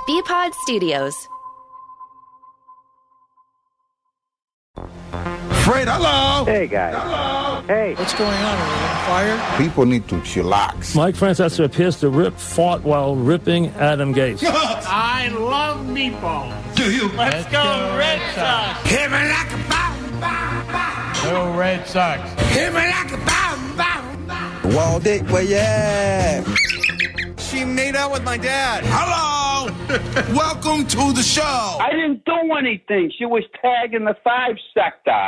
BPod Studios. Fred, hello. Hey, guys. Hello. Hey. What's going on? Are we on fire? People need to chillax. Mike Francesa appears to fought while ripping Adam Gase. I love meatballs. Do you? Let's go Red Sox. Hit me like a bomb, bomb, bomb. Go Red Sox. Hit me like a bomb, bomb, bomb. Well, Dick, well, yeah. She made out with my dad. Hello. Welcome to the show. I didn't do anything. She was tagging the 5 sector.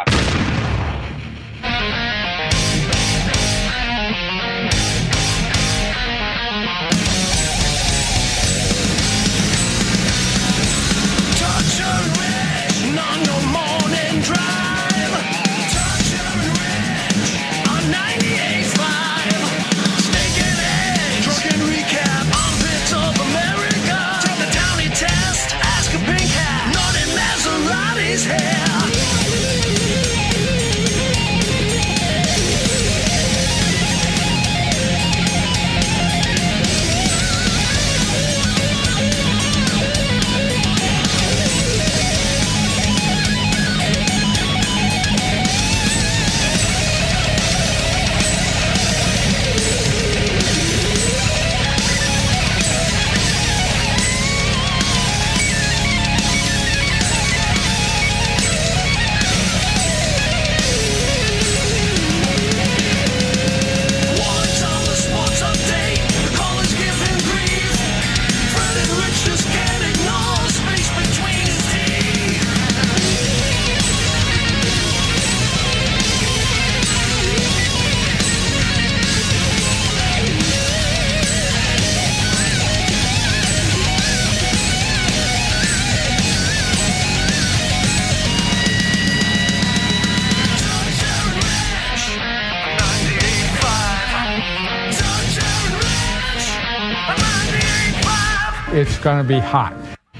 It's going to be hot.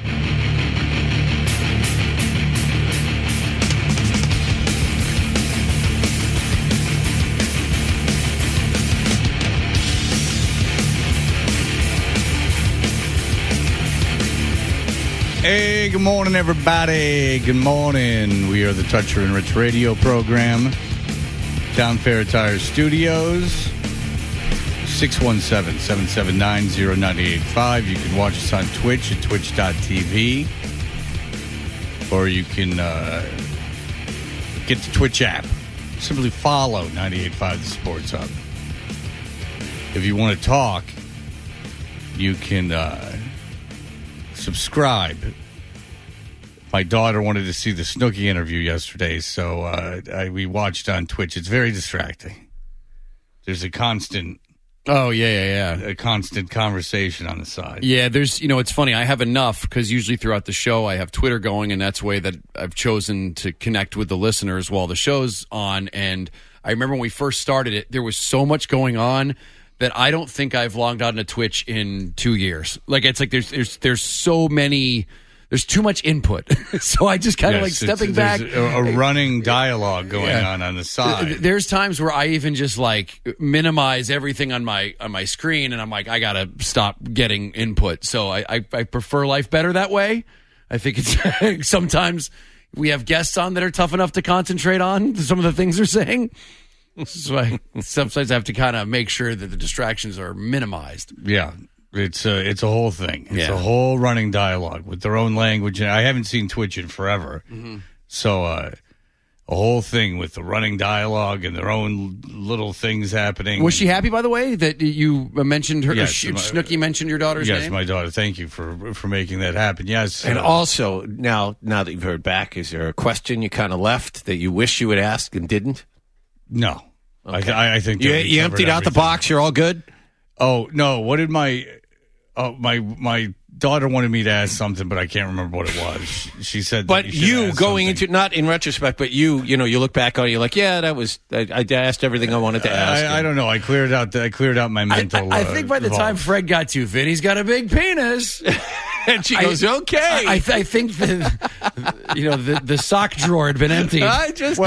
Hey, good morning, everybody. Good morning. We are the Toucher and Rich radio program. Town Fair Tire Studios. 617-779-0985. You can watch us on Twitch at twitch.tv. Or you can get the Twitch app. Simply follow 98.5 The Sports Hub. If you want to talk, you can subscribe. My daughter wanted to see the Snooki interview yesterday, so we watched on Twitch. It's very distracting. There's a constant... Oh, yeah. A constant conversation on the side. Yeah, there's, it's funny. I have enough because usually throughout the show I have Twitter going, and that's the way that I've chosen to connect with the listeners while the show's on. And I remember when we first started it, there was so much going on that I don't think I've logged on to Twitch in 2 years. Like, it's like there's so many... There's too much input. So I just kind of stepping back. A running dialogue going on the side. There's times where I even just minimize everything on my screen, and I'm like, I got to stop getting input. So I prefer life better that way. I think it's sometimes we have guests on that are tough enough to concentrate on some of the things they're saying. So sometimes I have to kind of make sure that the distractions are minimized. Yeah. It's a whole thing. It's a whole running dialogue with their own language. And I haven't seen Twitch in forever. Mm-hmm. So a whole thing with the running dialogue and their own little things happening. Was she happy, by the way, that you mentioned her? Yes, Snooki mentioned your daughter's name? Yes, my daughter. Thank you for making that happen. Yes. And also, now that you've heard back, is there a question you kind of left that you wish you would ask and didn't? No. Okay. I think you emptied out the box. You're all good? Oh, no. What did my daughter wanted me to ask something, but I can't remember what it was. She said that but you going into, not in retrospect, but you look back on it, you're like, yeah, that was, I asked everything I wanted to ask. I don't know. I cleared out my mental. I think by the time Fred got to Vinny's got a big penis. And she goes, okay. I think the sock drawer had been emptied. I just,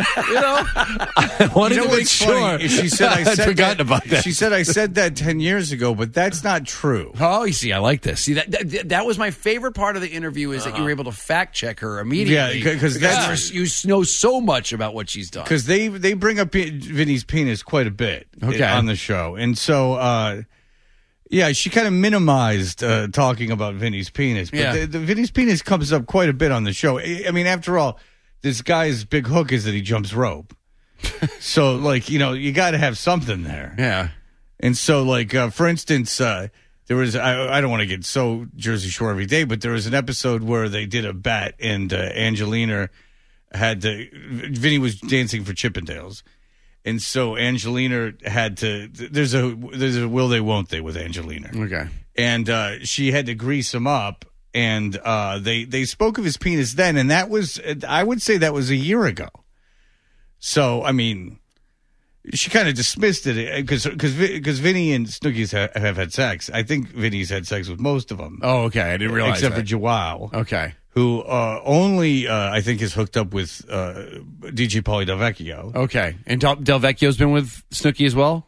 I wanted to make sure. She said I said forgotten about that. She said I said that 10 years ago, but that's not true. Oh, you see, I like this. See, that was my favorite part of the interview is that you were able to fact check her immediately. Yeah, because you know so much about what she's done. Because they bring up Vinny's penis quite a bit on the show. And so, she kind of minimized talking about Vinny's penis. But the Vinny's penis comes up quite a bit on the show. I mean, after all, this guy's big hook is that he jumps rope. So, you got to have something there. Yeah. And so, for instance, there was, I don't want to get so Jersey Shore every day, but there was an episode where they did a bet and Angelina Vinny was dancing for Chippendales. And so Angelina had to, there's a will they, won't they with Angelina. Okay. And she had to grease him up. And they spoke of his penis then. And that was, I would say that was a year ago. So, I mean, she kind of dismissed it because Vinny and Snooki's have had sex. I think Vinny's had sex with most of them. Oh, okay. I didn't realize except that. for Joao. Okay. Who only, I think, is hooked up with DJ Pauly Del Vecchio. Okay. And Del Vecchio's been with Snooki as well?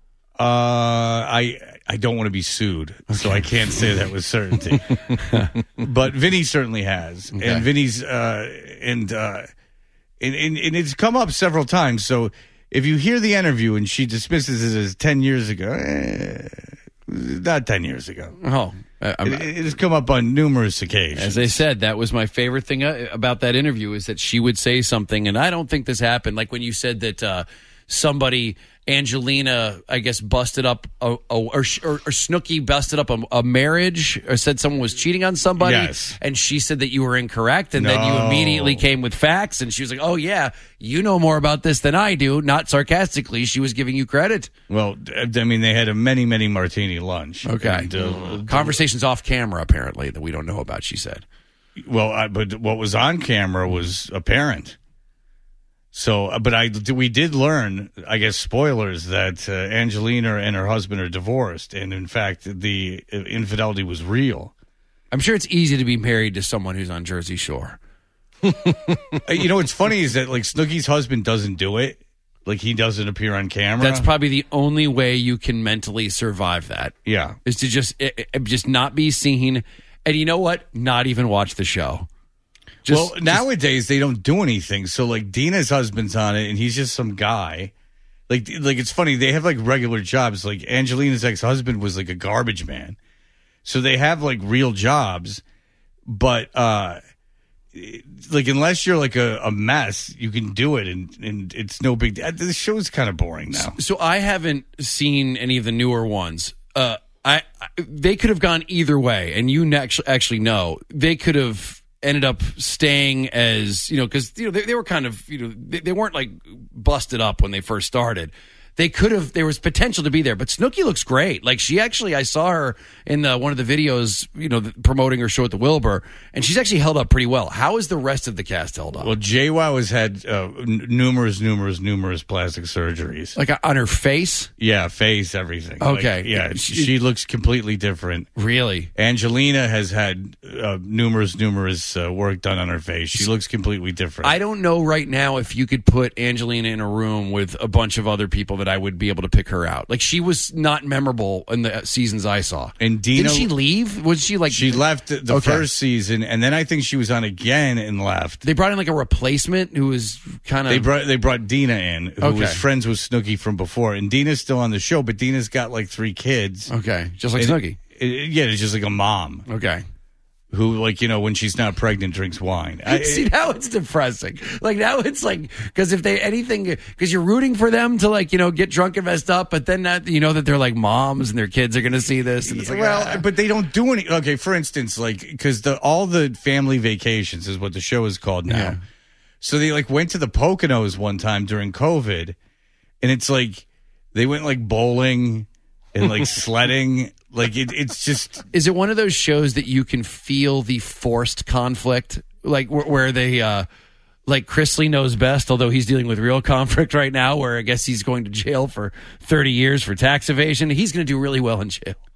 I don't want to be sued, so I can't say that with certainty. But Vinny certainly has. Okay. And Vinny's, and it's come up several times. So if you hear the interview and she dismisses it as 10 years ago, not 10 years ago. Oh. It has come up on numerous occasions. As I said, that was my favorite thing about that interview is that she would say something, and I don't think this happened. Like when you said that somebody, Angelina, I guess, busted up, or Snooki busted up a marriage, or said someone was cheating on somebody, yes. And she said that you were incorrect, and then you immediately came with facts, and she was like, oh, yeah, you know more about this than I do. Not sarcastically, she was giving you credit. Well, I mean, they had a many martini lunch. Okay. And, conversations off camera, apparently, that we don't know about, she said. Well, but what was on camera was apparent. So, but we did learn, I guess, spoilers, that Angelina and her husband are divorced. And in fact, the infidelity was real. I'm sure it's easy to be married to someone who's on Jersey Shore. You know, what's funny is that, Snooki's husband doesn't do it. He doesn't appear on camera. That's probably the only way you can mentally survive that. Yeah. Is to just not be seen. And you know what? Not even watch the show. Nowadays they don't do anything. So Dina's husband's on it, and he's just some guy. It's funny, they have regular jobs. Angelina's ex-husband was a garbage man, so they have real jobs. But unless you're a mess, you can do it, and it's no big deal. The show's kind of boring now. So I haven't seen any of the newer ones. They could have gone either way, and you actually know they could have ended up staying as, because they were kind of, they weren't busted up when they first started. There was potential to be there, but Snooki looks great. She actually, I saw her in one of the videos, promoting her show at the Wilbur, and she's actually held up pretty well. How is the rest of the cast held up? Well, JWoww has had numerous plastic surgeries. On her face? Yeah, face, everything. Okay. She looks completely different. Really? Angelina has had numerous work done on her face. She looks completely different. I don't know right now if you could put Angelina in a room with a bunch of other people that I would be able to pick her out. She was not memorable in the seasons I saw. And Dina, didn't she leave? Was she She left the first season, and then I think she was on again and left. They brought in a replacement who was kind of. They brought Dina in, who was friends with Snooki from before, and Dina's still on the show, but Dina's got 3 kids. Okay, just like Snooki. It's just like a mom. Okay. Who, when she's not pregnant, drinks wine. See, now it's depressing. Now it's because if because you're rooting for them to get drunk and messed up, but then that that they're moms and their kids are going to see this. And it's but they don't do any. Okay, for instance, because all the family vacations is what the show is called now. Yeah. So they went to the Poconos one time during COVID, and it's they went bowling and sledding. It's just. Is it one of those shows that you can feel the forced conflict, where they, Chris Lee knows best, although he's dealing with real conflict right now, where I guess he's going to jail for 30 years for tax evasion. He's going to do really well in jail.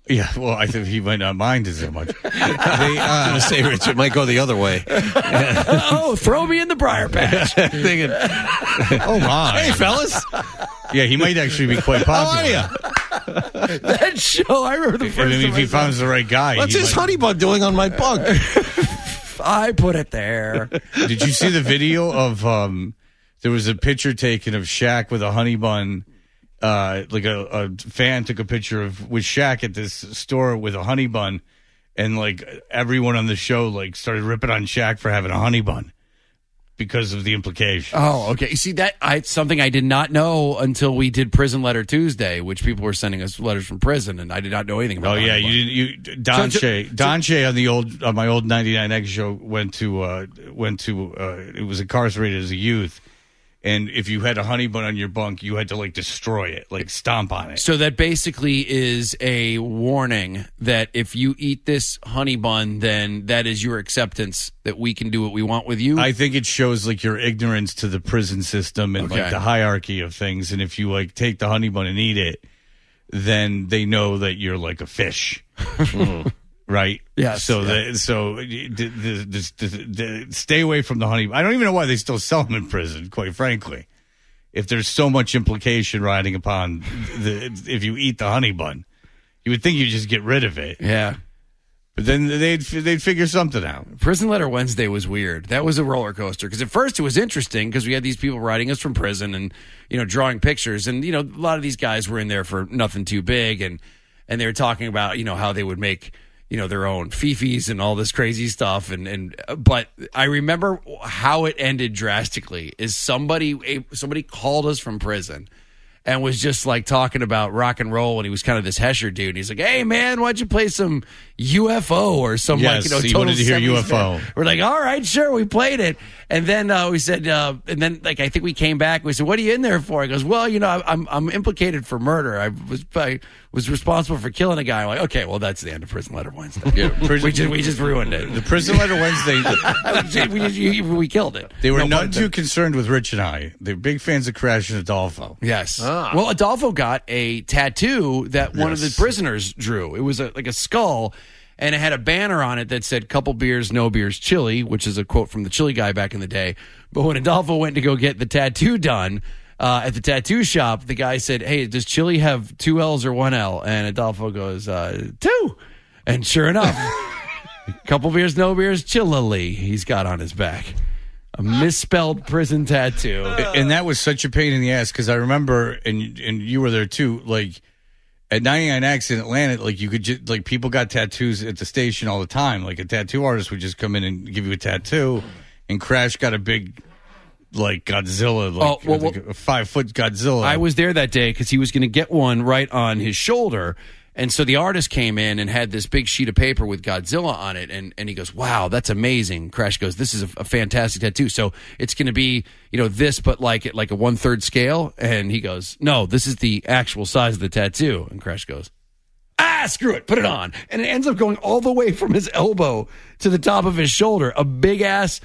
Yeah, well, I think he might not mind as much. I'm going to say, Rich, it might go the other way. Oh, throw me in the briar patch. Thinking, Oh, my. hey, fellas. Yeah, he might actually be quite popular. How are you? That show, I remember the first I mean, time if he I saw found the right guy. What's he his might- honey bun doing on my bunk? I put it there. Did you see the video of there was a picture taken of Shaq with a honey bun? Like a fan took a picture with Shaq at this store with a honey bun, and like everyone on the show like started ripping on Shaq for having a honey bun because of the implication. Oh, okay. You see, it's something I did not know until we did Prison Letter Tuesday, which people were sending us letters from prison, and I did not know anything about. Oh yeah, you Don Shea on my old 99X show went to it was incarcerated as a youth, and if you had a honey bun on your bunk, you had to like destroy it, like stomp on it. So that basically is a warning that if you eat this honey bun, then that is your acceptance that we can do what we want with you. I think it shows like your ignorance to the prison system and Okay. like the hierarchy of things, and if you like take the honey bun and eat it, then they know that you're like a fish. Right. Yes, So, yeah. stay away from the honey. I don't even know why they still sell them in prison. Quite frankly, if there's so much implication riding upon if you eat the honey bun, you would think you just get rid of it. yeah. But then they'd figure something out. Prison Letter Wednesday was weird. That was a roller coaster because at first it was interesting because we had these people writing us from prison and drawing pictures, and a lot of these guys were in there for nothing too big, and they were talking about how they would make their own fifis and all this crazy stuff, but I remember how it ended drastically. Is somebody called us from prison and was just like talking about rock and roll, and he was kind of this Hesher dude. And he's like, "Hey man, why'd you play some UFO or some Yes, he total wanted to hear 70s UFO. band?" We're like, "All right, sure." We played it, and then we said, and then like I think we came back. We said, "What are you in there for?" He goes, "Well, I'm implicated for murder. I was responsible for killing a guy." I'm like, "Okay, well that's the end of Prison Letter Wednesday." Yeah, we just ruined it. The Prison Letter Wednesday. we killed it. They were No none pun too intended. concerned with Rich and I. They're big fans of Crash and Adolfo. Yes. Well, Adolfo got a tattoo that one of the prisoners drew. It was like a skull, and it had a banner on it that said "Couple beers, no beers, chili," which is a quote from the Chili guy back in the day. But when Adolfo went to go get the tattoo done at the tattoo shop, the guy said, "Hey, does chili have 2 L's or 1 L?" And Adolfo goes, 2. And sure enough, couple beers, no beers, chillily, he's got on his back. A misspelled prison tattoo. And that was such a pain in the ass because I remember, and you were there too, like at 99X in Atlanta, like you could just, like people got tattoos at the station all the time. Like a tattoo artist would just come in and give you a tattoo, and Crash got a big, like Godzilla, like a 5-foot Godzilla. I was there that day because he was going to get one right on his shoulder. And so the artist came in and had this big sheet of paper with Godzilla on it. And he goes, "Wow, that's amazing." Crash goes, "This is a fantastic tattoo. So it's going to be, this, but like a 1/3 scale." And he goes, "No, this is the actual size of the tattoo." And Crash goes, "Screw it, put it on." And it ends up going all the way from his elbow to the top of his shoulder. A big ass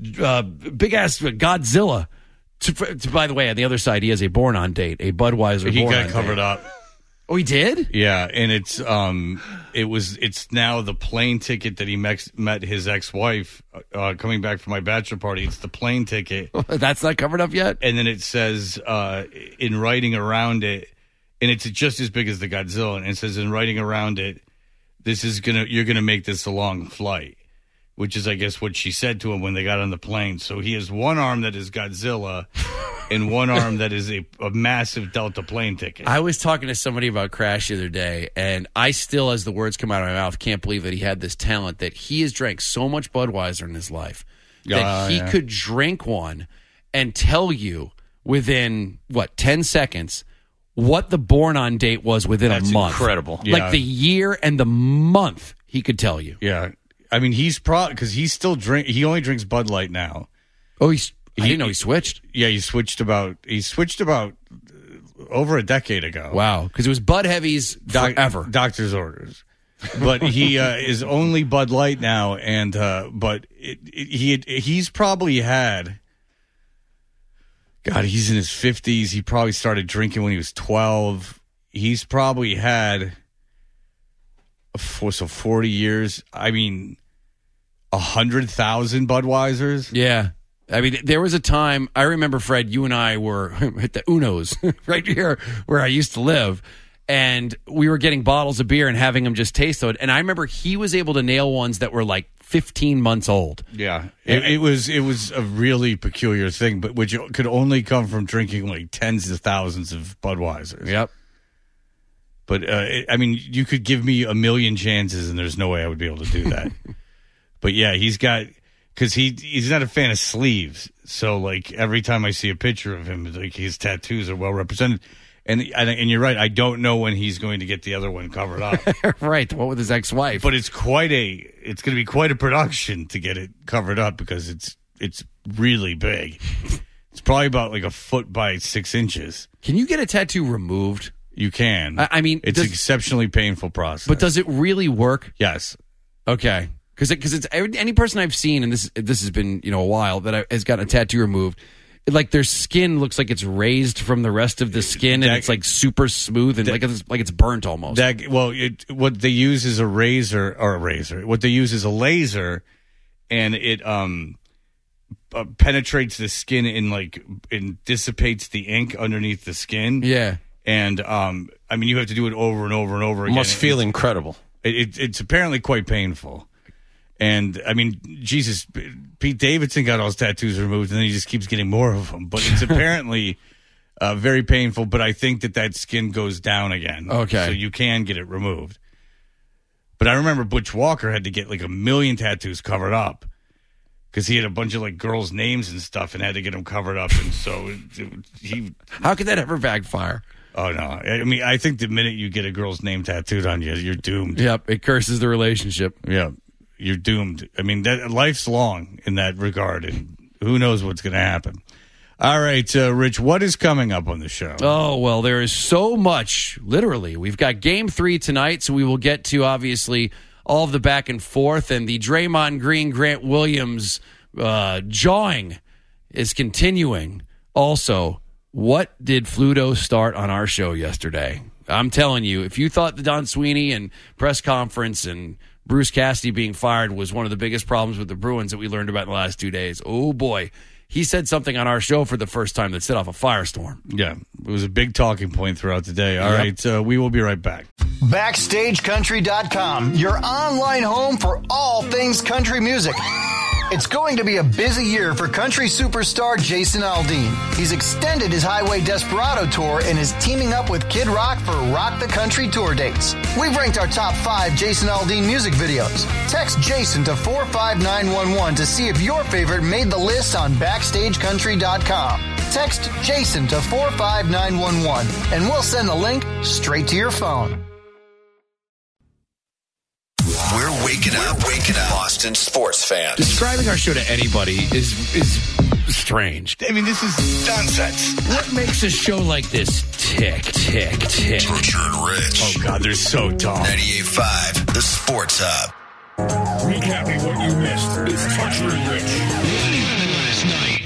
Godzilla. By the way, on the other side, he has a Born On date, a Budweiser. He Born got On covered date. up. Oh, he did? Yeah, and it's now the plane ticket that he met his ex-wife coming back from my bachelor party. It's the plane ticket. That's not covered up yet? And then it says in writing around it, and it's just as big as the Godzilla, and it says in writing around it, you're gonna make this a long flight, which is I guess what she said to him when they got on the plane. So he has one arm that is Godzilla and one arm that is a massive Delta plane ticket. I was talking to somebody about Crash the other day, and I still, as the words come out of my mouth, can't believe that he had this talent, that he has drank so much Budweiser in his life that he could drink one and tell you within, 10 seconds what the Born On date was within a month. Incredible. Yeah. Like the year and the month he could tell you. Yeah. I mean, he's because he still he only drinks Bud Light now. Oh, I didn't know he switched. Yeah, he switched about over a decade ago. Wow, because it was Bud Heavies forever. Doctor's orders. But he is only Bud Light now, and but he's probably had. God, he's in his 50s. He probably started drinking when he was 12. He's probably had for 40 years. I mean, 100,000 Budweisers. Yeah. I mean, there was a time, I remember, Fred, you and I were at the Uno's right here where I used to live, and we were getting bottles of beer and having them just taste it. And I remember he was able to nail ones that were like 15 months old. Yeah. It was a really peculiar thing, but which could only come from drinking like tens of thousands of Budweisers. Yep. But, I mean, you could give me a million chances, and there's no way I would be able to do that. But, yeah, he's got... Because he's not a fan of sleeves, so like every time I see a picture of him, like his tattoos are well represented. And you're right, I don't know when he's going to get the other one covered up. Right, what with his ex-wife? But it's going to be quite a production to get it covered up because it's really big. It's probably about like a foot by 6 inches. Can you get a tattoo removed? You can. I mean, it's an exceptionally painful process. But does it really work? Yes. Okay. Because it's any person I've seen, and this has been a while, that has gotten a tattoo removed, like their skin looks like it's raised from the rest of the skin, and it's like super smooth and like it's burnt almost. What they use is a razor. What they use is a laser, and it penetrates the skin and dissipates the ink underneath the skin. Yeah, and I mean you have to do it over and over and over again. Must feel incredible. It's apparently quite painful. And, I mean, Jesus, Pete Davidson got all his tattoos removed, and then he just keeps getting more of them. But it's apparently very painful, but I think that skin goes down again. Okay. So you can get it removed. But I remember Butch Walker had to get like 1 million tattoos covered up because he had a bunch of like girls' names and stuff and had to get them covered up. And so he... How could that ever backfire? Oh, no. I mean, I think the minute you get a girl's name tattooed on you, you're doomed. Yep. It curses the relationship. Yeah. You're doomed. I mean, life's long in that regard, and who knows what's going to happen. All right, Rich, what is coming up on the show? Oh, well, there is so much, literally. We've got Game 3 tonight, so we will get to, obviously, all of the back and forth, and the Draymond Green, Grant Williams jawing is continuing. Also, what did Fluto start on our show yesterday? I'm telling you, if you thought the Don Sweeney and press conference and Bruce Cassidy being fired was one of the biggest problems with the Bruins that we learned about in the last 2 days. Oh, boy. He said something on our show for the first time that set off a firestorm. Yeah, it was a big talking point throughout the day. All right, we will be right back. BackstageCountry.com, your online home for all things country music. It's going to be a busy year for country superstar Jason Aldean. He's extended his Highway Desperado tour and is teaming up with Kid Rock for Rock the Country tour dates. We've ranked our top 5 Jason Aldean music videos. Text Jason to 45911 to see if your favorite made the list on BackstageCountry.com. Text Jason to 45911 and we'll send the link straight to your phone. We're waking up, Boston sports fans. Describing our show to anybody is strange. I mean, this is nonsense. What makes a show like this tick, tick, tick? Butcher and Rich. Oh, God, they're so dumb. 98.5, the Sports Hub. Recapping what you missed. It's Butcher and Rich. Last night.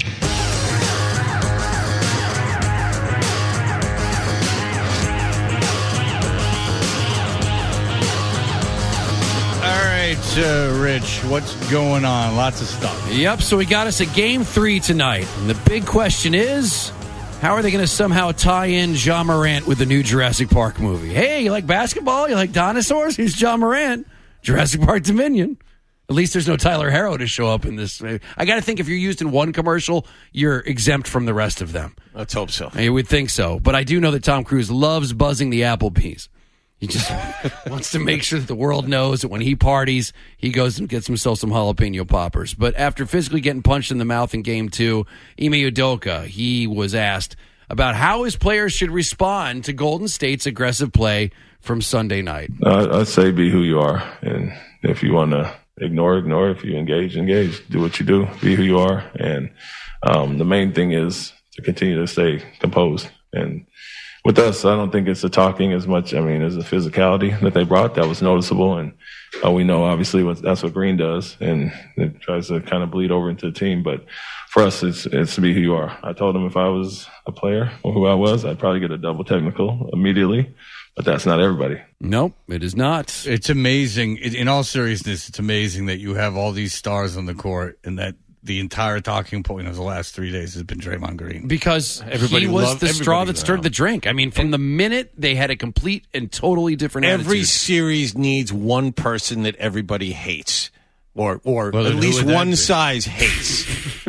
All right, Rich, what's going on? Lots of stuff. Yep, so we got us a Game 3 tonight. And the big question is, how are they going to somehow tie in Ja Morant with the new Jurassic Park movie? Hey, you like basketball? You like dinosaurs? Here's Ja Morant, Jurassic Park Dominion. At least there's no Tyler Herro to show up in this. I got to think if you're used in one commercial, you're exempt from the rest of them. Let's hope so. You would think so. But I do know that Tom Cruise loves buzzing the Applebee's. He just wants to make sure that the world knows that when he parties, he goes and gets himself some jalapeno poppers. But after physically getting punched in the mouth in Game 2, Ime Udoka, he was asked about how his players should respond to Golden State's aggressive play from Sunday night. I'd say be who you are. And if you want to ignore. If you engage. Do what you do. Be who you are. And the main thing is to continue to stay composed. And with us, I don't think it's the talking as much, as the physicality that they brought that was noticeable. And we know, obviously, that's what Green does. And it tries to kind of bleed over into the team. But for us, it's to be who you are. I told them if I was a player or who I was, I'd probably get a double technical immediately. but that's not everybody. Nope, it is not. It's amazing. In all seriousness, it's amazing that you have all these stars on the court and that the entire talking point of the last 3 days has been Draymond Green. Because he was the straw that stirred the drink. I mean, from the minute they had a complete and totally different Every attitude. series needs one person that everybody hates. Or at least one size hates.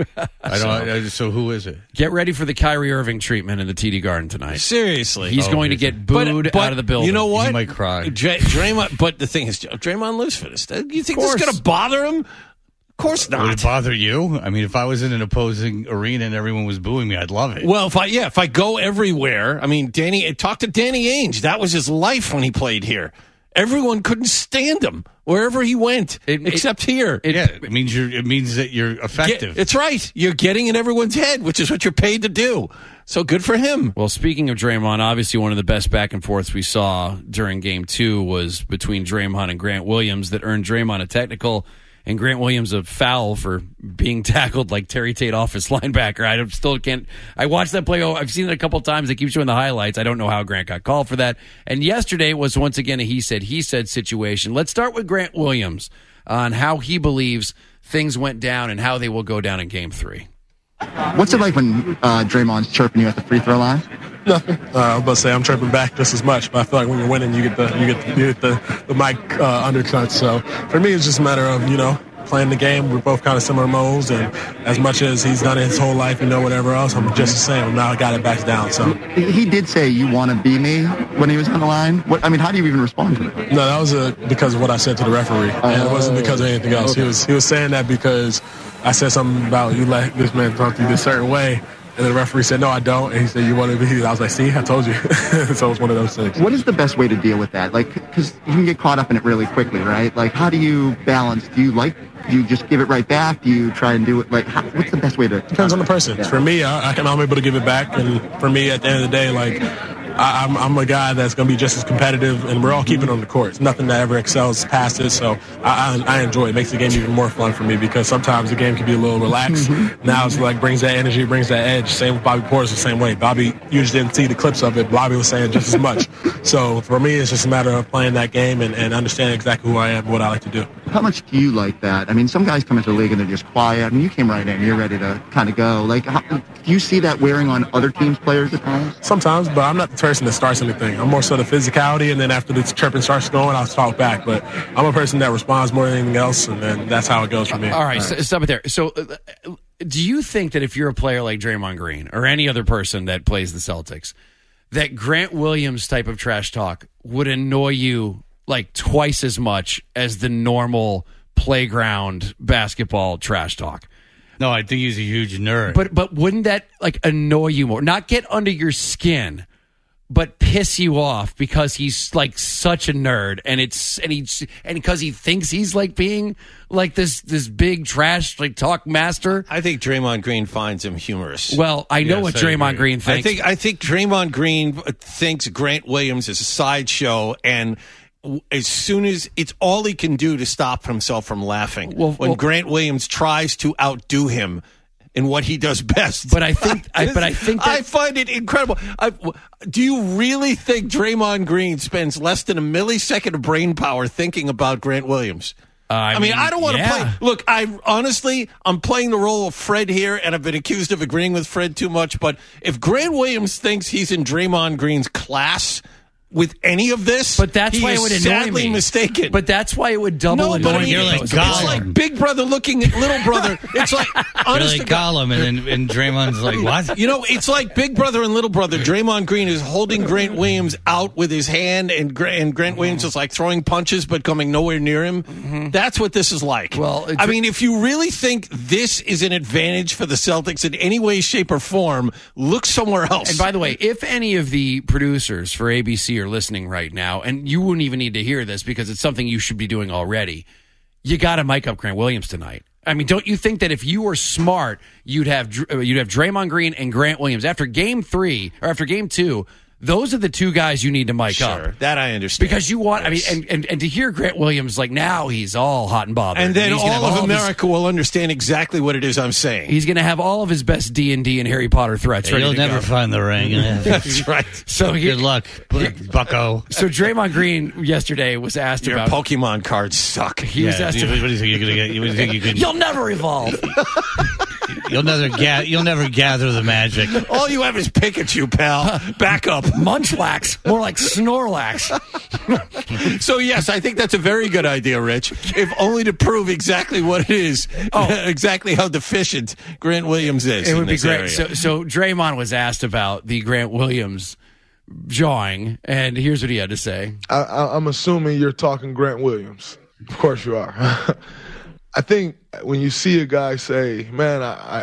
So who is it? Get ready for the Kyrie Irving treatment in the TD Garden tonight. Seriously. He's going to get booed out of the building. You know what? He might cry. Draymond, but the thing is, Draymond lives for this. You think this is going to bother him? Of course not. Would it bother you? I mean, if I was in an opposing arena and everyone was booing me, I'd love it. Well, if I go everywhere, I mean, talk to Danny Ainge. That was his life when he played here. Everyone couldn't stand him wherever he went, except here. It means that you're effective. It's right. You're getting in everyone's head, which is what you're paid to do. So good for him. Well, speaking of Draymond, obviously one of the best back and forths we saw during Game 2 was between Draymond and Grant Williams that earned Draymond a technical and Grant Williams a foul for being tackled like Terry Tate off his linebacker. I still can't. I watched that play. I've seen it a couple times. They keep showing the highlights. I don't know how Grant got called for that. And yesterday was once again a he said situation. Let's start with Grant Williams on how he believes things went down and how they will go down in Game 3. What's it like when Draymond's chirping you at the free throw line? Nothing. I was about to say I'm chirping back just as much, but I feel like when you're winning, you get the mic undercut. So for me, it's just a matter of playing the game. We're both kind of similar modes, and as much as he's done it his whole life, whatever else, I'm just the same. Now I got it back down. So he did say, "You want to be me?" when he was on the line. How do you even respond to it? No, that was because of what I said to the referee, and it wasn't because of anything else. Okay. He was saying that because I said something about you let this man talk to you this certain way. And the referee said, "No, I don't." And he said, "You want to be?" I was like, "See, I told you." So it's one of those things. What is the best way to deal with that? Because you can get caught up in it really quickly, right? How do you balance? Do you just give it right back? Do you try and do it? What's the best way to? Depends on the person. Yeah. For me, I'm able to give it back. And for me, at the end of the day, I'm a guy that's going to be just as competitive, and we're all keeping on the court. It's nothing that ever excels past it, so I enjoy it. It makes the game even more fun for me because sometimes the game can be a little relaxed. Mm-hmm. Now it's brings that energy, brings that edge. Same with Bobby Portis the same way. Bobby usually didn't see the clips of it. Bobby was saying just as much. So for me, it's just a matter of playing that game and understanding exactly who I am and what I like to do. How much do you like that? I mean, some guys come into the league and they're just quiet. I mean, you came right in. You're ready to kind of go. Do you see that wearing on other teams' players at times? Sometimes, but I'm not the person that starts anything. I'm more so the physicality, and then after the chirping starts going, I'll talk back. But I'm a person that responds more than anything else, and then that's how it goes for me. All right. Stop it there. So do you think that if you're a player like Draymond Green or any other person that plays the Celtics, that Grant Williams type of trash talk would annoy you twice as much as the normal playground basketball trash talk? No, I think he's a huge nerd. But wouldn't that annoy you more? Not get under your skin, but piss you off because he's such a nerd, and because he thinks he's being this big trash talk master. I think Draymond Green finds him humorous. Well, I know what Draymond Green thinks. I think Draymond Green thinks Grant Williams is a sideshow, and as soon as it's all he can do to stop himself from laughing when Grant Williams tries to outdo him in what he does best. But I think I find it incredible. Do you really think Draymond Green spends less than a millisecond of brain power thinking about Grant Williams? I mean, I don't want to play. Look, I'm playing the role of Fred here, and I've been accused of agreeing with Fred too much. But if Grant Williams thinks he's in Draymond Green's class with any of this, but that's why it would annoy sadly me. Mistaken. But that's why it would double annoy me. You're like It's Gollum. like Big Brother looking at Little Brother. It's like honest you're like Gollum, and Draymond's like, what? It's like Big Brother and Little Brother. Draymond Green is holding Grant Williams out with his hand, and Grant Williams is throwing punches but coming nowhere near him. Mm-hmm. That's what this is like. Well, I mean, if you really think this is an advantage for the Celtics in any way, shape, or form, look somewhere else. And by the way, if any of the producers for ABC are listening right now, and you wouldn't even need to hear this because it's something you should be doing already, you got to mic up Grant Williams tonight. I mean, don't you think that if you were smart, you'd have Draymond Green and Grant Williams after Game 3 or after Game 2? Those are the two guys you need to mic up. That I understand. Because you want, and to hear Grant Williams, like now he's all hot and bothered. And then all of America will understand exactly what it is I'm saying. He's going to have all of his best D&D and Harry Potter threats ready You'll to never go. find the ring. That's right. So good luck, bucko. So Draymond Green yesterday was asked Your about Pokemon cards suck. He was asked what do you think you're going to get? What do you think you can? You'll never evolve. You'll never gather the magic. All you have is Pikachu, pal. Back up. Munchlax. More like Snorlax. So, yes, I think that's a very good idea, Rich, if only to prove exactly what it is, exactly how deficient Grant Williams is. It would be great. Area. So Draymond was asked about the Grant Williams jawing, and here's what he had to say. I'm assuming you're talking Grant Williams. Of course you are. I think when you see a guy say, man,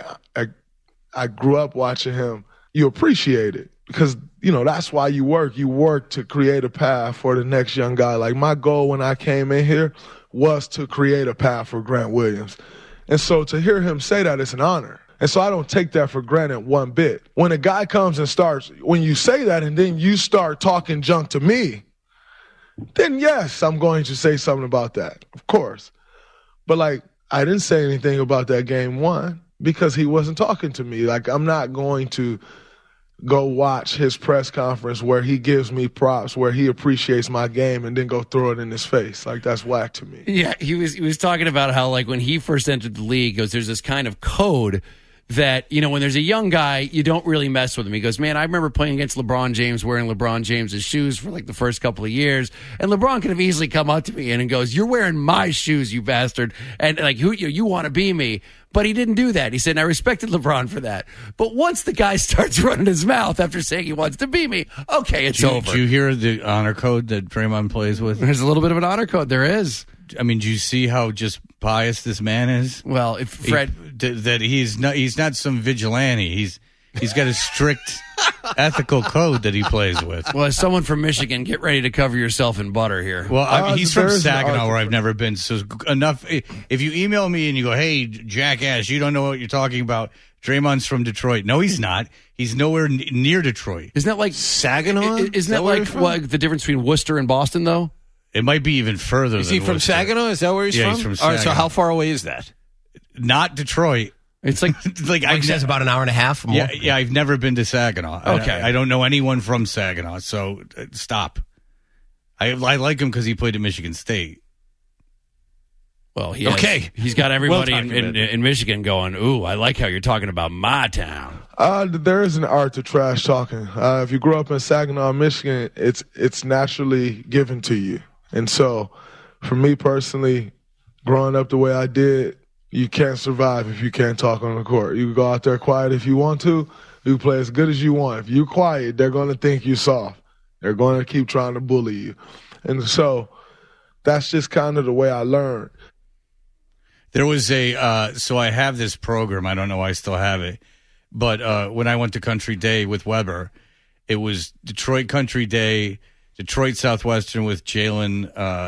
I grew up watching him, you appreciate it because, that's why you work. You work to create a path for the next young guy. Like my goal when I came in here was to create a path for Grant Williams. And so to hear him say that, it's an honor. And so I don't take that for granted one bit. When a guy comes and when you say that and then you start talking junk to me, then yes, I'm going to say something about that, of course. But I didn't say anything about that game one because he wasn't talking to me. I'm not going to go watch his press conference where he gives me props, where he appreciates my game and then go throw it in his face. That's whack to me. Yeah, he was talking about how when he first entered the league, there's this kind of code that, when there's a young guy, you don't really mess with him. He goes, man, I remember playing against LeBron James, wearing LeBron James's shoes for the first couple of years. And LeBron could have easily come up to me and goes, you're wearing my shoes, you bastard. And who you want to be me. But he didn't do that. He said, I respected LeBron for that. But once the guy starts running his mouth after saying he wants to be me, okay, it's over. Did you hear the honor code that Draymond plays with? There's a little bit of an honor code. There is. I mean, do you see how just biased this man is? Well, if Fred, that he's not some vigilante. He's got a strict ethical code that he plays with. Well, as someone from Michigan, get ready to cover yourself in butter here. Well, he's from Saginaw, where I've never been. So enough. If you email me and you go, "Hey, jackass, you don't know what you're talking about," Draymond's from Detroit. No, he's not. He's nowhere near Detroit. Isn't that like Saginaw? Isn't that like the difference between Worcester and Boston, though? It might be even further. Is he from Worcester. Saginaw? Is that where he's from? He's from All Saginaw. right, so how far away is that? Not Detroit. It's like I says about an hour and a half. More. Yeah. I've never been to Saginaw. Okay, I don't know anyone from Saginaw. So stop. I like him because he played at Michigan State. Well, he's got everybody in Michigan going, ooh, I like how you're talking about my town. There is an art to trash talking. If you grew up in Saginaw, Michigan, it's naturally given to you. And so for me personally, growing up the way I did, you can't survive if you can't talk on the court. You can go out there quiet if you want to. You can play as good as you want. If you're quiet, they're going to think you're soft. They're going to keep trying to bully you. And so that's just kind of the way I learned. There was so I have this program. I don't know why I still have it. But when I went to Country Day with Weber, it was Detroit Country Day, Detroit Southwestern with Jalen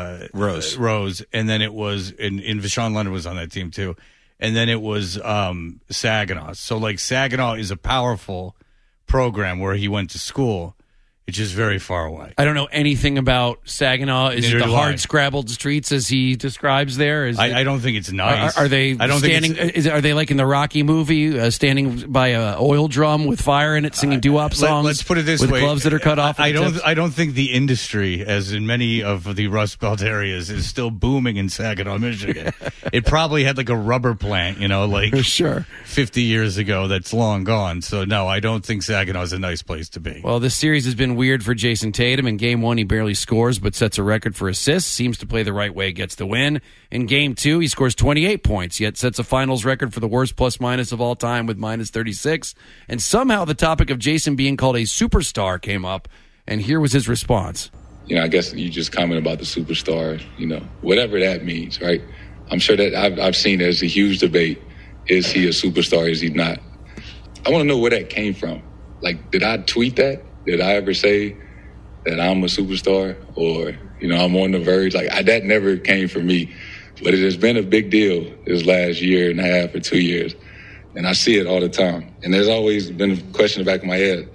Rose. And then it was, and Vashawn Leonard was on that team too. And then it was Saginaw. So Saginaw is a powerful program where he went to school. It's just very far away. I don't know anything about Saginaw. Is it the hard scrabbled streets as he describes there? I don't think it's nice. Are they standing? Are they like in the Rocky movie, standing by a oil drum with fire in it, singing doo-wop songs? Let's put it this with way: gloves that are cut off. I don't think the industry, as in many of the Rust Belt areas, is still booming in Saginaw, Michigan. It probably had a rubber plant, sure, 50 years ago. That's long gone. So no, I don't think Saginaw is a nice place to be. Well, this series has been weird for Jason Tatum. In Game 1, he barely scores, but sets a record for assists. Seems to play the right way, gets the win. In Game 2, he scores 28 points, yet sets a finals record for the worst plus-minus of all time with minus 36. And somehow the topic of Jason being called a superstar came up, and here was his response. I guess you just comment about the superstar, whatever that means, right? I'm sure that I've seen there's a huge debate. Is he a superstar? Is he not? I want to know where that came from. Did I tweet that? Did I ever say that I'm a superstar or, I'm on the verge? That never came from me. But it has been a big deal this last year and a half or 2 years. And I see it all the time. And there's always been a question in the back of my head.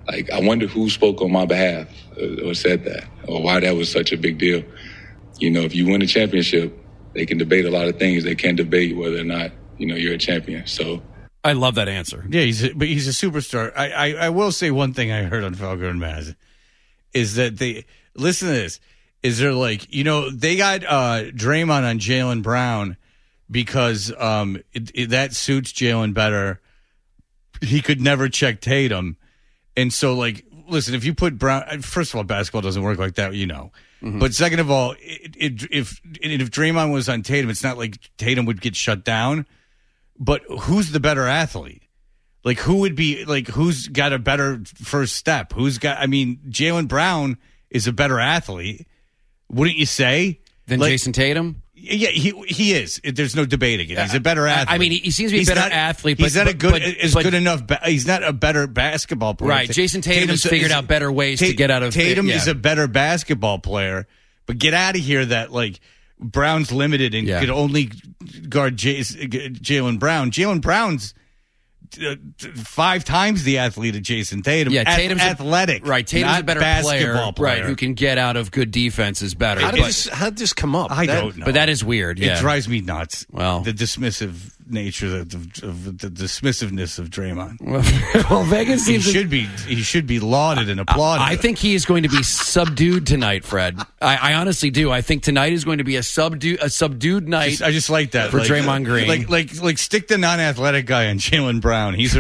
Like, I wonder who spoke on my behalf or said that, or why that was such a big deal. You know, if you win a championship, they can debate a lot of things. They can't debate whether or not, you know, you're a champion. So I love that answer. Yeah, he's a superstar. I will say one thing I heard on Falco and Maz is that listen to this. Is there like, you know, they got Draymond on Jaylen Brown because that suits Jaylen better. He could never check Tatum. And so, like, listen, if you put Brown, first of all, basketball doesn't work like that, you know. Mm-hmm. But second of all, if Draymond was on Tatum, it's not like Tatum would get shut down. But who's the better athlete? Like, who would be, like, who's got a better first step? Jaylen Brown is a better athlete, wouldn't you say? Than Jason Tatum? Yeah, he is. There's no debating it. He's a better athlete. I mean, he seems to be a better athlete, but he's not good enough. He's not a better basketball player. Right. Jason Tatum has figured out better ways to get out of Tatum is a better basketball player, but get out of here that, like, Brown's limited and could only guard Jaylen Brown. Jaylen Brown's 5 times the athlete of Jason Tatum. Yeah, Tatum's athletic. Right, Tatum's a better player, right, who can get out of good defenses better. How did this come up? I don't know. But that is weird. Yeah. It drives me nuts. Well, the dismissive nature of the dismissiveness of Draymond. Well, Vegas seems he should be lauded and applauded. I think he is going to be subdued tonight, Fred. I honestly do. I think tonight is going to be a subdued night. I just like that for Draymond Green. Like stick the non-athletic guy on Jaylen Brown. He's a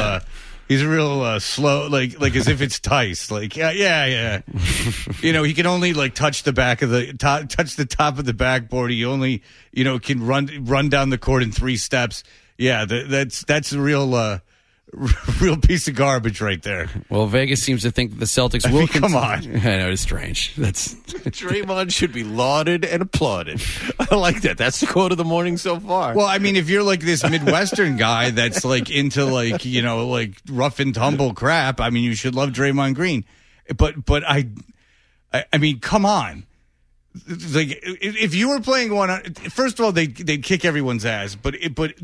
real slow, like as if it's Tice. Like yeah. You know, he can only like touch the top of the backboard. He only, you know, can run down the court in 3 steps. Yeah, that's a real piece of garbage right there. Well, Vegas seems to think that the Celtics will come on. I know, it's strange. Draymond should be lauded and applauded. I like that. That's the quote of the morning so far. Well, I mean, if you're like this Midwestern guy that's like into like, you know, like rough and tumble crap, I mean, you should love Draymond Green. But I mean, come on. Like, if you were playing one, first of all, they'd kick everyone's ass. But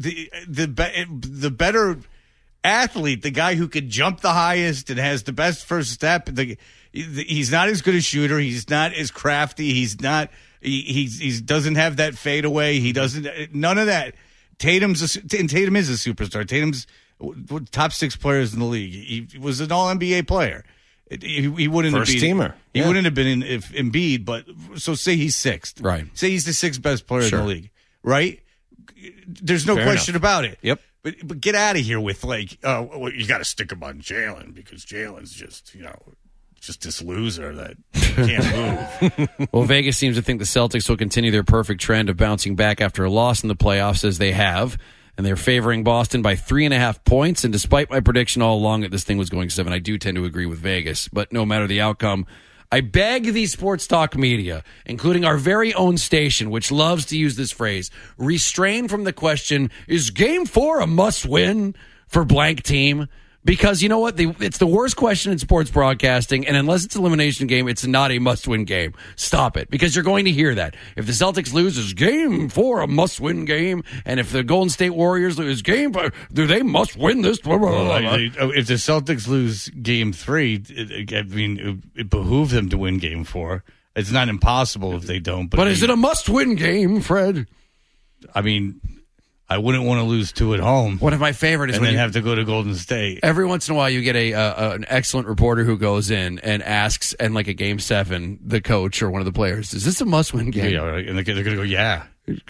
the better athlete, the guy who could jump the highest and has the best first step, he's not as good a shooter. He's not as crafty. He's not. He doesn't have that fadeaway. He doesn't. None of that. Tatum is a superstar. Tatum's top 6 players in the league. He was an All-NBA player. He wouldn't first have been, teamer. He wouldn't have been in if Embiid, but so say he's 6th. Right. Say he's the 6th best player in the league. Right. There's no question about it. Yep. But get out of here with like, well, you got to stick him on Jaylen because Jaylen's just, you know, just this loser that can't move. Well, Vegas seems to think the Celtics will continue their perfect trend of bouncing back after a loss in the playoffs as they have. And they're favoring Boston by 3.5 points. And despite my prediction all along that this thing was going 7, I do tend to agree with Vegas. But no matter the outcome, I beg the sports talk media, including our very own station, which loves to use this phrase, restrain from the question, is Game 4 a must-win for blank team? Because you know what? It's the worst question in sports broadcasting, and unless it's an elimination game, it's not a must-win game. Stop it, because you're going to hear that. If the Celtics lose, is Game 4 a must-win game? And if the Golden State Warriors lose Game 5, do they must-win this? Blah, blah, blah, blah. If the Celtics lose Game 3, I mean, it behooves them to win Game 4. It's not impossible if they don't. But is it a must-win game, Fred? I mean, I wouldn't want to lose 2 at home. One of my favorite is and when then you have to go to Golden State. Every once in a while, you get an excellent reporter who goes in and asks, and like a Game 7, the coach or one of the players, "Is this a must-win game?" Yeah, and they're going to go, "Yeah."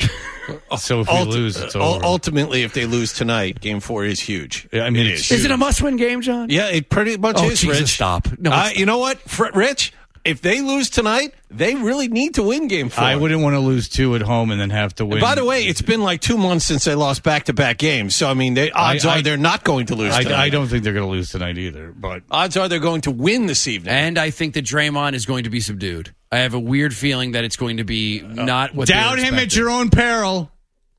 So if we lose, it's over. Ultimately, if they lose tonight, Game 4 is huge. I mean, it is. Is it a must-win game, John? Yeah, it pretty much is. Jesus, Rich. stop! No, you know what, Rich? If they lose tonight, they really need to win Game 4. I wouldn't want to lose 2 at home and then have to win. And by the way, it's been like 2 months since they lost back-to-back games. So, I mean, odds are they're not going to lose tonight. I don't think they're going to lose tonight either. But odds are they're going to win this evening. And I think that Draymond is going to be subdued. I have a weird feeling that it's going to be not what doubt him at your own peril.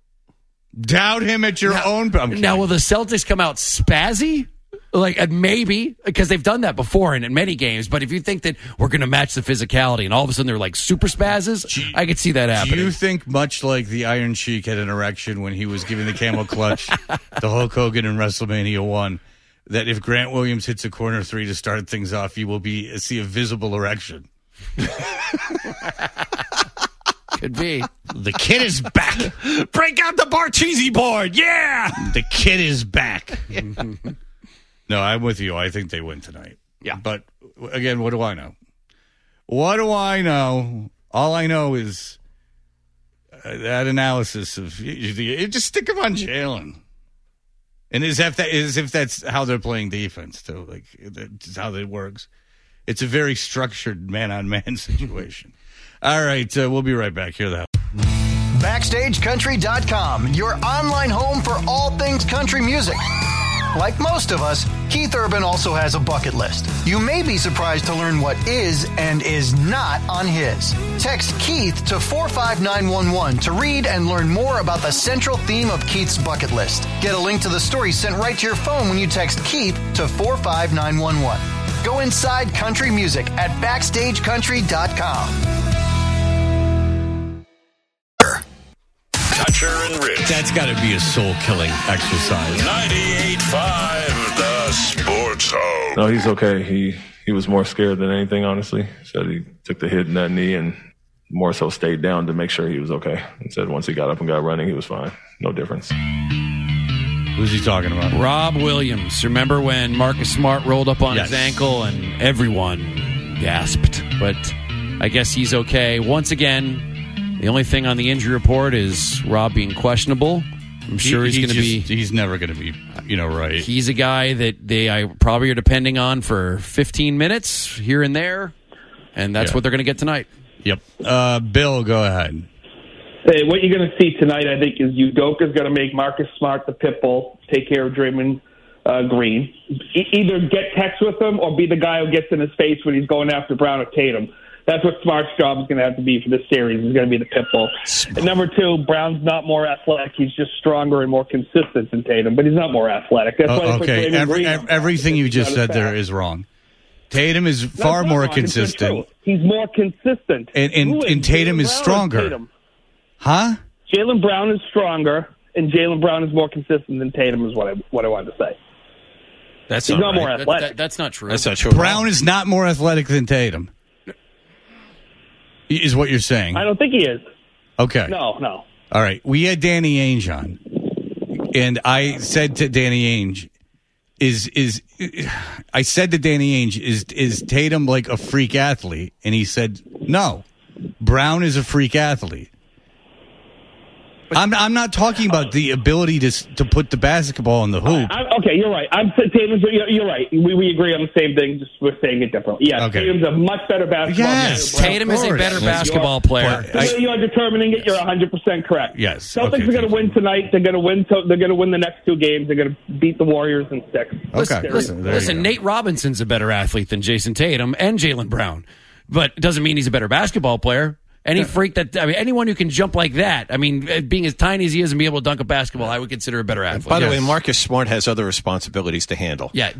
Doubt him at your own peril. Now, will the Celtics come out spazzy? Like, maybe, because they've done that before in many games. But if you think that we're going to match the physicality and all of a sudden they're like super spazzes, I could see that happening. Do you think, much like the Iron Sheik had an erection when he was giving the camel clutch to Hulk Hogan in WrestleMania 1, that if Grant Williams hits a corner three to start things off, you will see a visible erection. Could be. The kid is back. Break out the Barchese board. Yeah. The kid is back. No, I'm with you. I think they win tonight. Yeah. But again, what do I know? What do I know? All I know is that analysis of just stick him on Jalen. And as if that's how they're playing defense, too. Like, that's how it works. It's a very structured man-on-man situation. All right, we'll be right back. Hear that. BackstageCountry.com, your online home for all things country music. Like most of us, Keith Urban also has a bucket list. You may be surprised to learn what is and is not on his. Text Keith to 45911 to read and learn more about the central theme of Keith's bucket list. Get a link to the story sent right to your phone when you text Keith to 45911. Go inside country music at BackstageCountry.com. Toucher and Rich. That's got to be a soul-killing exercise. 98.5 The Sports Home. No, he's okay. He was more scared than anything, honestly. Said he took the hit in that knee and more so stayed down to make sure he was okay. And said once he got up and got running, he was fine. No difference. Who's he talking about? Rob Williams. Remember when Marcus Smart rolled up on his ankle and everyone gasped? But I guess he's okay. Once again, the only thing on the injury report is Rob being questionable. I'm sure he's going to be... He's never going to be, right. He's a guy that they probably are depending on for 15 minutes here and there, and that's what they're going to get tonight. Yep. Bill, go ahead. Hey, what you're going to see tonight, I think, is Udoka's going to make Marcus Smart the pit bull, take care of Draymond Green. Either get text with him or be the guy who gets in his face when he's going after Brown or Tatum. That's what Smart's job is going to have to be for this series. He's going to be the pit bull. And number two, Brown's not more athletic. He's just stronger and more consistent than Tatum, but he's not more athletic. That's why okay, everything you just said there is wrong. Tatum is far more consistent. He's more consistent. And Tatum is stronger. Huh? Jaylen Brown is stronger, and Jaylen Brown is more consistent than Tatum is what I wanted to say. He's not more athletic. That's not true. That's not true. Brown is not more athletic than Tatum. Is what you're saying? I don't think he is. Okay. No. All right. We had Danny Ainge on, and I said to Danny Ainge, is Tatum like a freak athlete? And he said, no, Brown is a freak athlete. I'm not talking about the ability to put the basketball in the hoop. Okay, you're right. You're right. We agree on the same thing. Just we're saying it differently. Yeah, okay. Tatum's a much better basketball player. Yes, Tatum is a better basketball player. The way you're determining it, you're 100% correct. Yes. Celtics are going to win tonight. They're going to win. They're going to win the next two games. They're going to beat the Warriors in 6. Okay. Listen. Nate Robinson's a better athlete than Jason Tatum and Jaylen Brown, but it doesn't mean he's a better basketball player. Anyone who can jump like that, being as tiny as he is and be able to dunk a basketball, I would consider a better athlete. By the way, Marcus Smart has other responsibilities to handle. Yeah,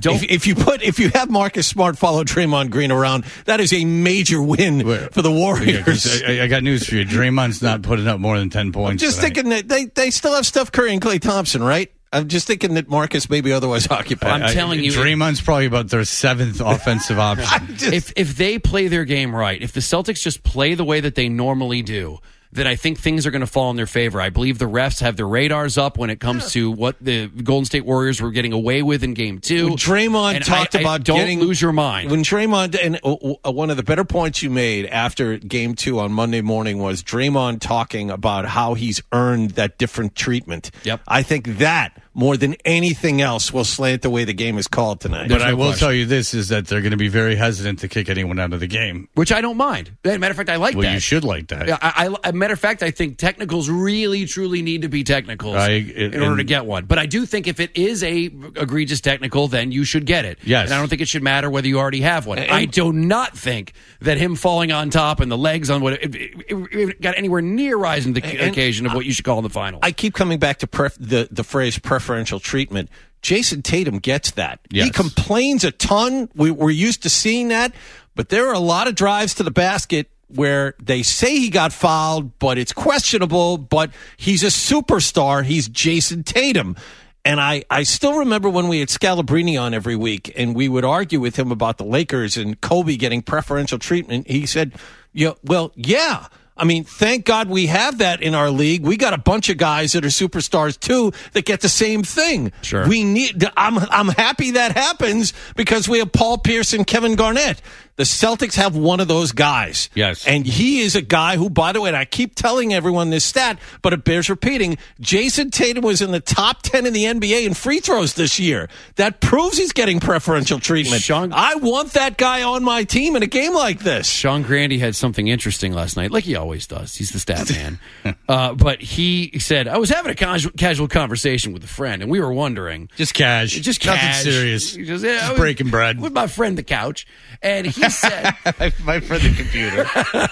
if you have Marcus Smart follow Draymond Green around, that is a major win for the Warriors. I got news for you. Draymond's not putting up more than 10 points. I'm just thinking that they still have Steph Curry and Klay Thompson, right? I'm just thinking that Marcus may be otherwise occupied. I'm telling you, Draymond's probably about their 7th offensive option. If they play their game right, if the Celtics just play the way that they normally do, then I think things are going to fall in their favor. I believe the refs have their radars up when it comes to what the Golden State Warriors were getting away with in Game 2. When Draymond talked about don't lose your mind. When Draymond, and one of the better points you made after Game 2 on Monday morning was Draymond talking about how he's earned that different treatment. Yep. I think that, more than anything else, will slant the way the game is called tonight. But I will tell you this, is that they're going to be very hesitant to kick anyone out of the game. Which I don't mind. Matter of fact, I like that. Well, you should like that. Matter of fact, I think technicals really, truly need to be technicals in order to get one. But I do think if it is a egregious technical, then you should get it. Yes. And I don't think it should matter whether you already have one. I do not think that him falling on top and the legs on it got anywhere near rising to the occasion of what you should call in the final. I keep coming back to the phrase preferential treatment. Jason Tatum gets that. Yes. He complains a ton. We're used to seeing that. But there are a lot of drives to the basket where they say he got fouled, but it's questionable, but he's a superstar. He's Jason Tatum. And I still remember when we had Scalabrini on every week, and we would argue with him about the Lakers and Kobe getting preferential treatment. He said, yeah. I mean, thank God we have that in our league. We got a bunch of guys that are superstars too that get the same thing. Sure. I'm happy that happens because we have Paul Pierce and Kevin Garnett. The Celtics have one of those guys. Yes. And he is a guy who, by the way, and I keep telling everyone this stat, but it bears repeating, Jason Tatum was in the top 10 in the NBA in free throws this year. That proves he's getting preferential treatment. I want that guy on my team in a game like this. Sean Grandy had something interesting last night, like he always does. He's the stat man. But he said, I was having a casual conversation with a friend, and we were wondering. Just cash. Nothing serious. He goes, just breaking bread. With my friend, the couch. And he said, my friend, the computer.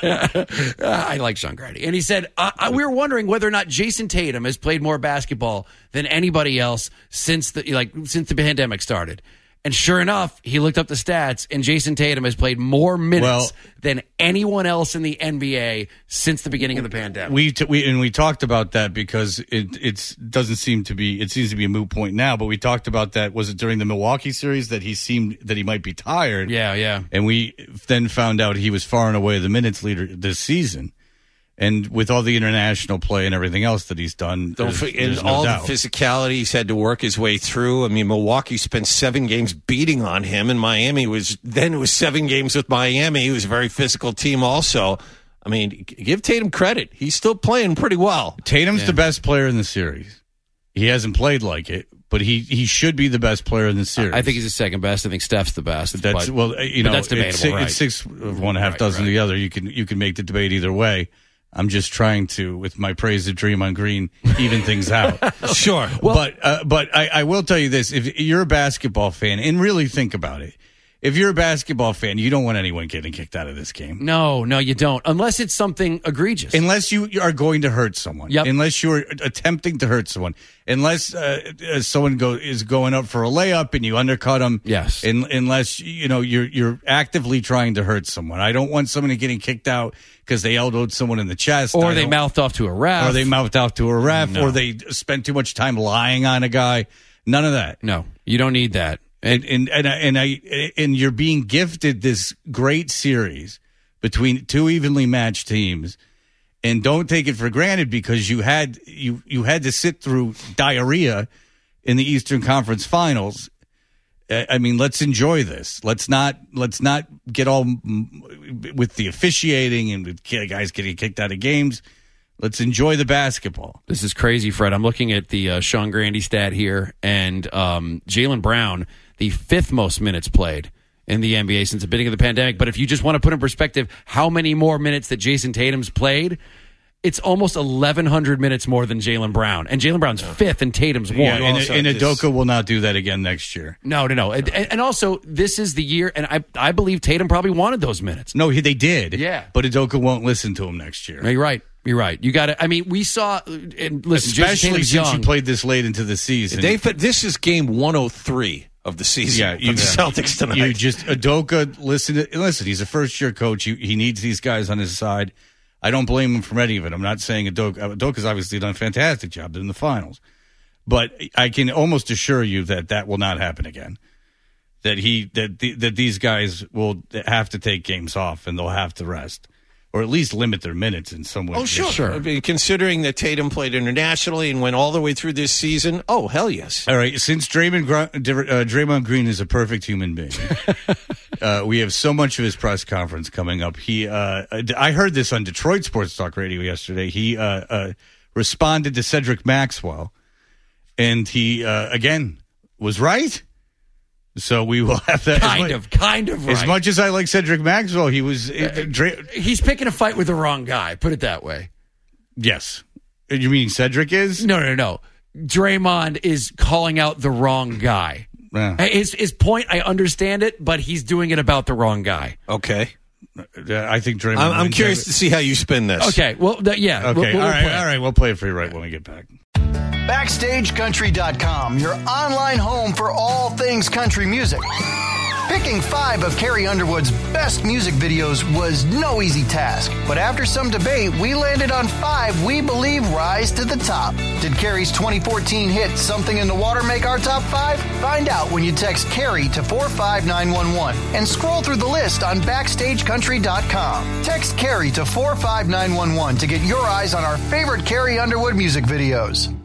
I like Sean Grady. And he said, we were wondering whether or not Jason Tatum has played more basketball than anybody else since the pandemic started. And sure enough, he looked up the stats, and Jason Tatum has played more minutes than anyone else in the NBA since the beginning of the pandemic. We talked about that because it seems to be a moot point now. But we talked about that. Was it during the Milwaukee series that he seemed that he might be tired? Yeah. And we then found out he was far and away the minutes leader this season. And with all the international play and everything else that he's done, there's no doubt. The physicality he's had to work his way through. I mean, Milwaukee spent 7 games beating on him, and Miami was 7 games with Miami. He was a very physical team also. I mean, give Tatum credit. He's still playing pretty well. Tatum's the best player in the series. He hasn't played like it, but he should be the best player in the series. I think he's the second best. I think Steph's the best. That's but that's debatable, right? It's 6 of one, half dozen of the other. You can make the debate either way. I'm just trying to, with my praise of Draymond Green, even things out. Sure. Well, but I will tell you this. If you're a basketball fan, and really think about it, if you're a basketball fan, you don't want anyone getting kicked out of this game. No, you don't. Unless it's something egregious. Unless you are going to hurt someone. Yep. Unless you're attempting to hurt someone. Unless someone is going up for a layup and you undercut them. Yes. Unless you're actively trying to hurt someone. I don't want somebody getting kicked out because they elbowed someone in the chest. Or they mouthed off to a ref. No. Or they spent too much time lying on a guy. None of that. No, you don't need that. And you're being gifted this great series between two evenly matched teams, and don't take it for granted because you had to sit through diarrhea in the Eastern Conference Finals. I mean, let's enjoy this. Let's not get all with the officiating and with guys getting kicked out of games. Let's enjoy the basketball. This is crazy, Fred. I'm looking at the Sean Grandy stat here, and Jaylen Brown, the 5th most minutes played in the NBA since the beginning of the pandemic. But if you just want to put in perspective how many more minutes that Jason Tatum's played, it's almost 1,100 minutes more than Jaylen Brown. And Jaylen Brown's 5th and Tatum's 1. Yeah, and Udoka will not do that again next year. No. And also, this is the year, and I believe Tatum probably wanted those minutes. No, they did. Yeah. But Udoka won't listen to him next year. No, you're right. You got to. I mean, we saw. And listen, especially since you played this late into the season. This is game 103 of the season. Yeah, the Celtics tonight. Udoka. Listen. He's a first-year coach. He needs these guys on his side. I don't blame him for any of it. I'm not saying Udoka's obviously done a fantastic job in the finals, but I can almost assure you that will not happen again. That these guys will have to take games off and they'll have to rest. Or at least limit their minutes in some way. Oh, sure. I mean, considering that Tatum played internationally and went all the way through this season, oh, hell yes. All right, since Draymond Green is a perfect human being, we have so much of his press conference coming up. I heard this on Detroit Sports Talk Radio yesterday. He responded to Cedric Maxwell, and he, again, was right. So we will have that. Kind of right. As much as I like Cedric Maxwell, he was... he's picking a fight with the wrong guy. Put it that way. Yes. You mean Cedric is? No. Draymond is calling out the wrong guy. His point, I understand it, but he's doing it about the wrong guy. Okay. I think Draymond... I'm curious to see how you spin this. Okay. Well, yeah. Okay. All right. We'll play it for you right when we get back. BackstageCountry.com, your online home for all things country music. Picking 5 of Carrie Underwood's best music videos was no easy task, but after some debate, we landed on 5 we believe rise to the top. Did Carrie's 2014 hit Something in the Water make our top 5? Find out when you text Carrie to 45911 and scroll through the list on BackstageCountry.com. Text Carrie to 45911 to get your eyes on our favorite Carrie Underwood music videos.